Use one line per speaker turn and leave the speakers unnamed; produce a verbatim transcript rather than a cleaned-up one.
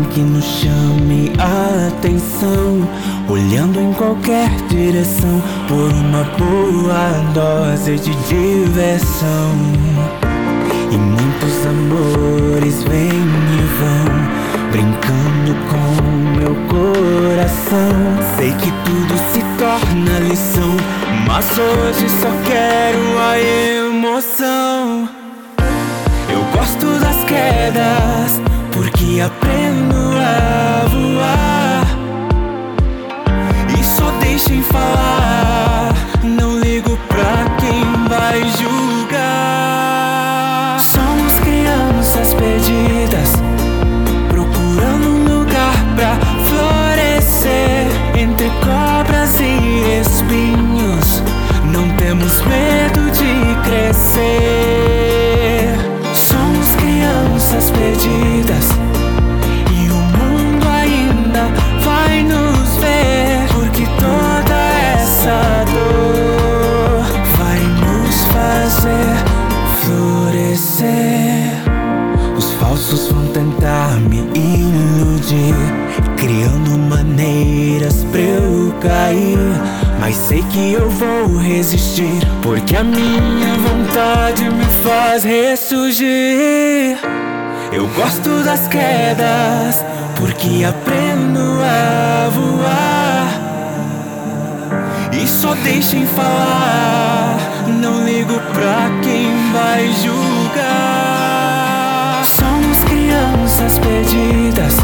que nos chame a atenção, olhando em qualquer direção por uma boa dose de diversão. E muitos amores vêm e vão, brincando com meu coração. Sei que tudo se torna lição, mas hoje só quero a emoção. Eu gosto das quedas, porque aprendo a voar. E só deixem falar, não ligo pra quem vai julgar. Somos crianças perdidas, procurando um lugar pra florescer. Entre cobras e espinhos, não temos medo de crescer. Somos crianças perdidas, e o mundo ainda vai nos ver, porque toda essa dor vai nos fazer florescer. Os falsos vão tentar me iludir, criando maneiras pra eu cair, mas sei que eu vou resistir, porque a minha vontade me faz ressurgir. Eu gosto das quedas, porque aprendo a voar. E só deixem falar, não ligo pra quem vai julgar. Somos crianças perdidas,